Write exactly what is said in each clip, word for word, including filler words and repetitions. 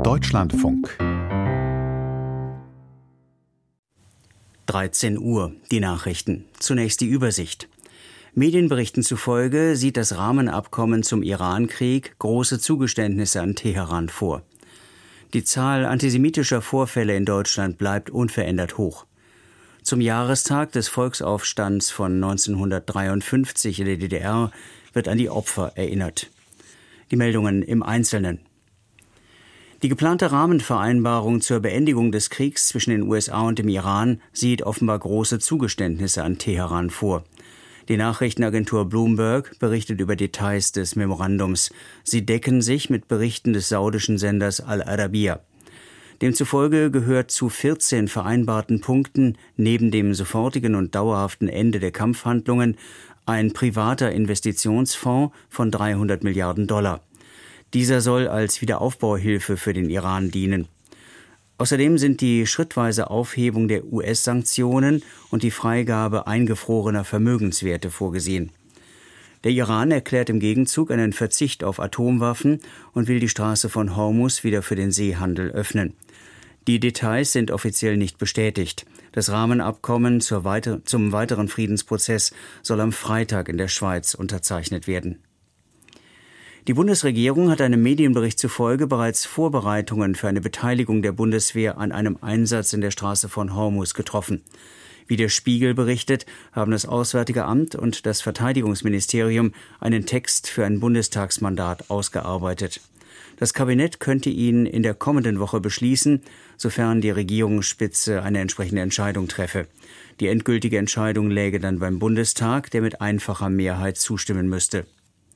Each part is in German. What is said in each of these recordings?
Deutschlandfunk. dreizehn Uhr, die Nachrichten. Zunächst die Übersicht. Medienberichten zufolge sieht das Rahmenabkommen zum Irankrieg große Zugeständnisse an Teheran vor. Die Zahl antisemitischer Vorfälle in Deutschland bleibt unverändert hoch. Zum Jahrestag des Volksaufstands von neunzehnhundertdreiundfünfzig in der D D R wird an die Opfer erinnert. Die Meldungen im Einzelnen. Die geplante Rahmenvereinbarung zur Beendigung des Kriegs zwischen den U S A und dem Iran sieht offenbar große Zugeständnisse an Teheran vor. Die Nachrichtenagentur Bloomberg berichtet über Details des Memorandums. Sie decken sich mit Berichten des saudischen Senders Al-Arabiya. Demzufolge gehört zu vierzehn vereinbarten Punkten neben dem sofortigen und dauerhaften Ende der Kampfhandlungen ein privater Investitionsfonds von dreihundert Milliarden Dollar. Dieser soll als Wiederaufbauhilfe für den Iran dienen. Außerdem sind die schrittweise Aufhebung der U S-Sanktionen und die Freigabe eingefrorener Vermögenswerte vorgesehen. Der Iran erklärt im Gegenzug einen Verzicht auf Atomwaffen und will die Straße von Hormuz wieder für den Seehandel öffnen. Die Details sind offiziell nicht bestätigt. Das Rahmenabkommen zur weiter- zum weiteren Friedensprozess soll am Freitag in der Schweiz unterzeichnet werden. Die Bundesregierung hat einem Medienbericht zufolge bereits Vorbereitungen für eine Beteiligung der Bundeswehr an einem Einsatz in der Straße von Hormuz getroffen. Wie der Spiegel berichtet, haben das Auswärtige Amt und das Verteidigungsministerium einen Text für ein Bundestagsmandat ausgearbeitet. Das Kabinett könnte ihn in der kommenden Woche beschließen, sofern die Regierungsspitze eine entsprechende Entscheidung treffe. Die endgültige Entscheidung läge dann beim Bundestag, der mit einfacher Mehrheit zustimmen müsste.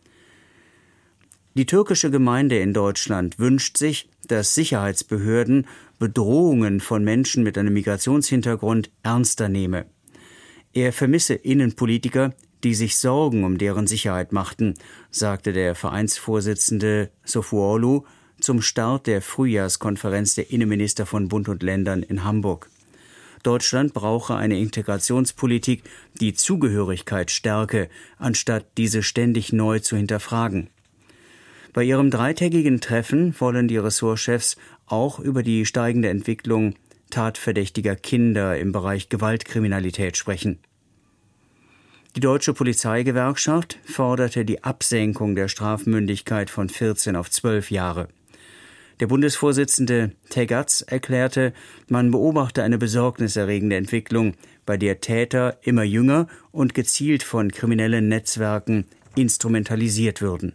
Die türkische Gemeinde in Deutschland wünscht sich, dass Sicherheitsbehörden Bedrohungen von Menschen mit einem Migrationshintergrund ernster nehmen. Er vermisse Innenpolitiker, die sich Sorgen um deren Sicherheit machten, sagte der Vereinsvorsitzende Sofuoglu zum Start der Frühjahrskonferenz der Innenminister von Bund und Ländern in Hamburg. Deutschland brauche eine Integrationspolitik, die Zugehörigkeit stärke, anstatt diese ständig neu zu hinterfragen. Bei ihrem dreitägigen Treffen wollen die Ressortchefs auch über die steigende Entwicklung tatverdächtiger Kinder im Bereich Gewaltkriminalität sprechen. Die Deutsche Polizeigewerkschaft forderte die Absenkung der Strafmündigkeit von vierzehn auf zwölf Jahre. Der Bundesvorsitzende Tegatz erklärte, man beobachte eine besorgniserregende Entwicklung, bei der Täter immer jünger und gezielt von kriminellen Netzwerken instrumentalisiert würden.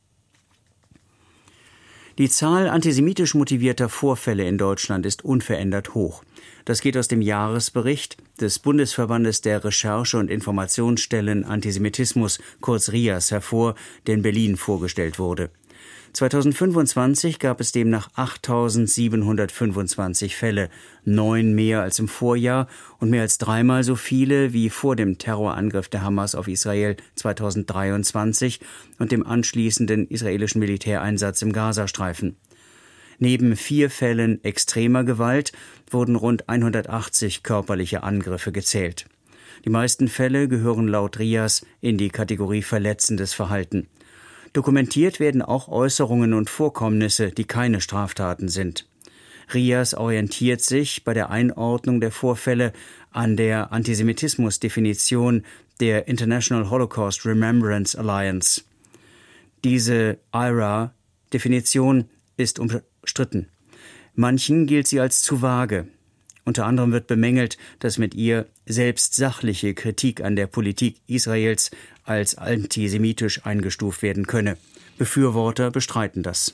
Die Zahl antisemitisch motivierter Vorfälle in Deutschland ist unverändert hoch. Das geht aus dem Jahresbericht des Bundesverbandes der Recherche- und Informationsstellen Antisemitismus, kurz R I A S, hervor, der in Berlin vorgestellt wurde. zweitausendfünfundzwanzig gab es demnach achttausendsiebenhundertfünfundzwanzig Fälle, neun mehr als im Vorjahr und mehr als dreimal so viele wie vor dem Terrorangriff der Hamas auf Israel zweitausenddreiundzwanzig und dem anschließenden israelischen Militäreinsatz im Gazastreifen. Neben vier Fällen extremer Gewalt wurden rund hundertachtzig körperliche Angriffe gezählt. Die meisten Fälle gehören laut R I A S in die Kategorie verletzendes Verhalten. Dokumentiert werden auch Äußerungen und Vorkommnisse, die keine Straftaten sind. R I A S orientiert sich bei der Einordnung der Vorfälle an der Antisemitismusdefinition der International Holocaust Remembrance Alliance. Diese I R A-Definition ist umstritten. Manchen gilt sie als zu vage. Unter anderem wird bemängelt, dass mit ihr selbst sachliche Kritik an der Politik Israels als antisemitisch eingestuft werden könne. Befürworter bestreiten das.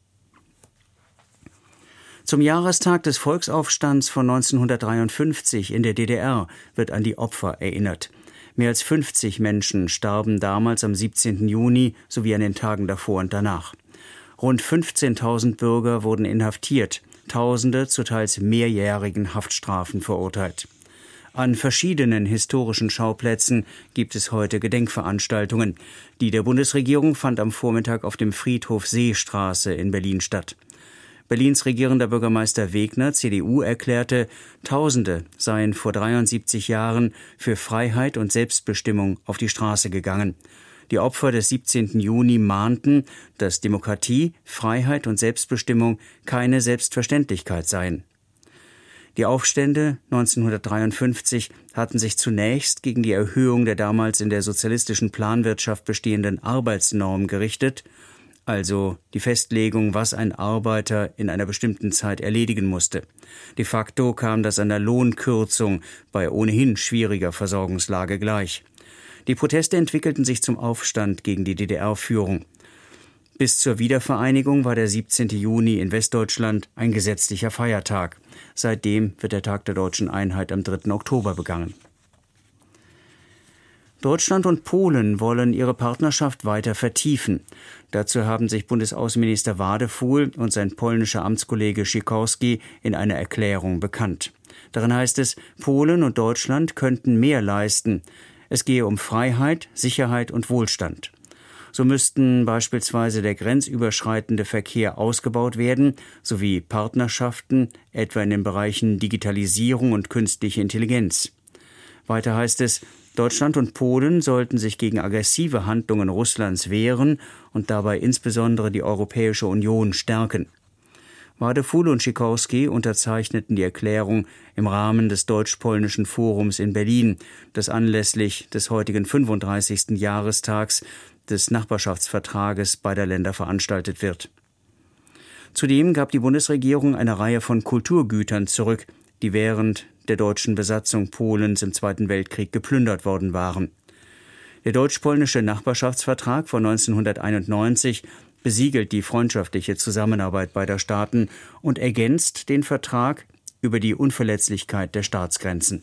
Zum Jahrestag des Volksaufstands von neunzehnhundertdreiundfünfzig in der D D R wird an die Opfer erinnert. Mehr als fünfzig Menschen starben damals am siebzehnten Juni sowie an den Tagen davor und danach. Rund fünfzehntausend Bürger wurden inhaftiert, Tausende zu teils mehrjährigen Haftstrafen verurteilt. An verschiedenen historischen Schauplätzen gibt es heute Gedenkveranstaltungen. Die der Bundesregierung fand am Vormittag auf dem Friedhof Seestraße in Berlin statt. Berlins regierender Bürgermeister Wegner, C D U, erklärte, Tausende seien vor dreiundsiebzig Jahren für Freiheit und Selbstbestimmung auf die Straße gegangen. Die Opfer des siebzehnten Juni mahnten, dass Demokratie, Freiheit und Selbstbestimmung keine Selbstverständlichkeit seien. Die Aufstände neunzehnhundertdreiundfünfzig hatten sich zunächst gegen die Erhöhung der damals in der sozialistischen Planwirtschaft bestehenden Arbeitsnorm gerichtet, also die Festlegung, was ein Arbeiter in einer bestimmten Zeit erledigen musste. De facto kam das einer Lohnkürzung bei ohnehin schwieriger Versorgungslage gleich. Die Proteste entwickelten sich zum Aufstand gegen die D D R-Führung. Bis zur Wiedervereinigung war der siebzehnte Juni in Westdeutschland ein gesetzlicher Feiertag. Seitdem wird der Tag der deutschen Einheit am dritten Oktober begangen. Deutschland und Polen wollen ihre Partnerschaft weiter vertiefen. Dazu haben sich Bundesaußenminister Wadefuhl und sein polnischer Amtskollege Sikorski in einer Erklärung bekannt. Darin heißt es, Polen und Deutschland könnten mehr leisten. Es gehe um Freiheit, Sicherheit und Wohlstand. So müssten beispielsweise der grenzüberschreitende Verkehr ausgebaut werden, sowie Partnerschaften, etwa in den Bereichen Digitalisierung und künstliche Intelligenz. Weiter heißt es, Deutschland und Polen sollten sich gegen aggressive Handlungen Russlands wehren und dabei insbesondere die Europäische Union stärken. Wadefuhl und Sikorski unterzeichneten die Erklärung im Rahmen des Deutsch-Polnischen Forums in Berlin, das anlässlich des heutigen fünfunddreißigsten Jahrestags des Nachbarschaftsvertrages beider Länder veranstaltet wird. Zudem gab die Bundesregierung eine Reihe von Kulturgütern zurück, die während der deutschen Besatzung Polens im Zweiten Weltkrieg geplündert worden waren. Der deutsch-polnische Nachbarschaftsvertrag von neunzehnhunderteinundneunzig besiegelt die freundschaftliche Zusammenarbeit beider Staaten und ergänzt den Vertrag über die Unverletzlichkeit der Staatsgrenzen.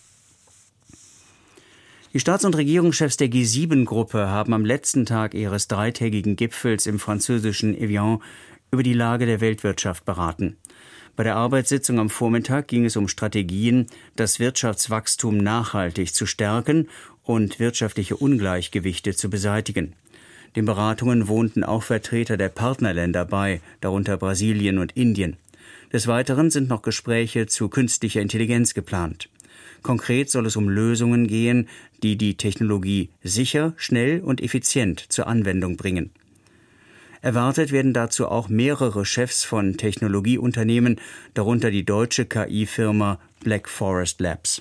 Die Staats- und Regierungschefs der G sieben Gruppe haben am letzten Tag ihres dreitägigen Gipfels im französischen Evian über die Lage der Weltwirtschaft beraten. Bei der Arbeitssitzung am Vormittag ging es um Strategien, das Wirtschaftswachstum nachhaltig zu stärken und wirtschaftliche Ungleichgewichte zu beseitigen. Den Beratungen wohnten auch Vertreter der Partnerländer bei, darunter Brasilien und Indien. Des Weiteren sind noch Gespräche zu künstlicher Intelligenz geplant. Konkret soll es um Lösungen gehen, die die Technologie sicher, schnell und effizient zur Anwendung bringen. Erwartet werden dazu auch mehrere Chefs von Technologieunternehmen, darunter die deutsche K I-Firma Black Forest Labs.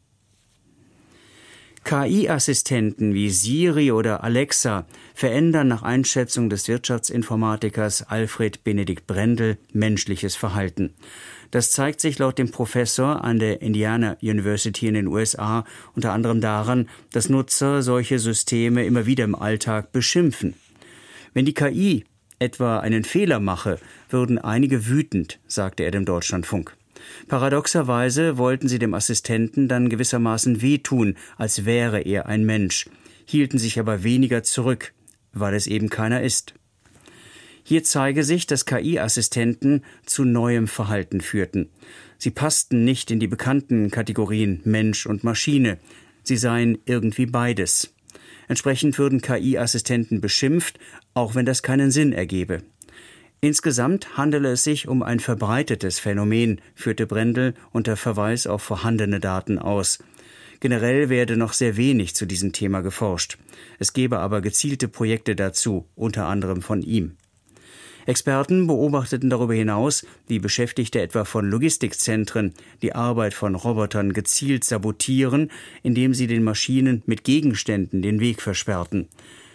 K I-Assistenten wie Siri oder Alexa verändern nach Einschätzung des Wirtschaftsinformatikers Alfred Benedikt Brendel menschliches Verhalten. Das zeigt sich laut dem Professor an der Indiana University in den U S A unter anderem daran, dass Nutzer solche Systeme immer wieder im Alltag beschimpfen. Wenn die K I etwa einen Fehler mache, würden einige wütend, sagte er dem Deutschlandfunk. Paradoxerweise wollten sie dem Assistenten dann gewissermaßen wehtun, als wäre er ein Mensch, hielten sich aber weniger zurück, weil es eben keiner ist. Hier zeige sich, dass K I-Assistenten zu neuem Verhalten führten. Sie passten nicht in die bekannten Kategorien Mensch und Maschine. Sie seien irgendwie beides. Entsprechend würden K I-Assistenten beschimpft, auch wenn das keinen Sinn ergebe. Insgesamt handele es sich um ein verbreitetes Phänomen, führte Brendel unter Verweis auf vorhandene Daten aus. Generell werde noch sehr wenig zu diesem Thema geforscht. Es gebe aber gezielte Projekte dazu, unter anderem von ihm. Experten beobachteten darüber hinaus, wie Beschäftigte etwa von Logistikzentren die Arbeit von Robotern gezielt sabotieren, indem sie den Maschinen mit Gegenständen den Weg versperrten.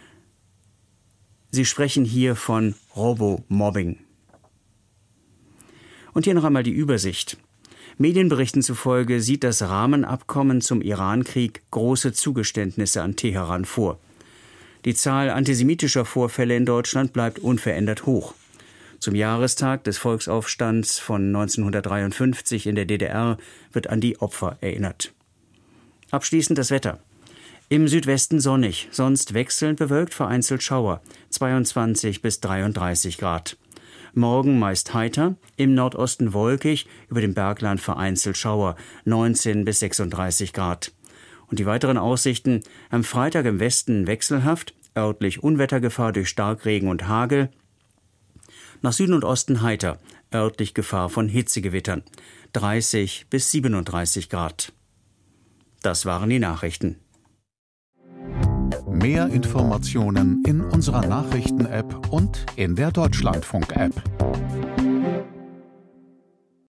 Sie sprechen hier von Robomobbing. Und hier noch einmal die Übersicht. Medienberichten zufolge sieht das Rahmenabkommen zum Irankrieg große Zugeständnisse an Teheran vor. Die Zahl antisemitischer Vorfälle in Deutschland bleibt unverändert hoch. Zum Jahrestag des Volksaufstands von neunzehnhundertdreiundfünfzig in der D D R wird an die Opfer erinnert. Abschließend das Wetter. Im Südwesten sonnig, sonst wechselnd bewölkt, vereinzelt Schauer, zweiundzwanzig bis dreiunddreißig Grad. Morgen meist heiter, im Nordosten wolkig, über dem Bergland vereinzelt Schauer, neunzehn bis sechsunddreißig Grad. Und die weiteren Aussichten: am Freitag im Westen wechselhaft, örtlich Unwettergefahr durch Starkregen und Hagel. Nach Süden und Osten heiter, örtlich Gefahr von Hitzegewittern, dreißig bis siebenunddreißig Grad. Das waren die Nachrichten. Mehr Informationen in unserer Nachrichten-App und in der Deutschlandfunk-App.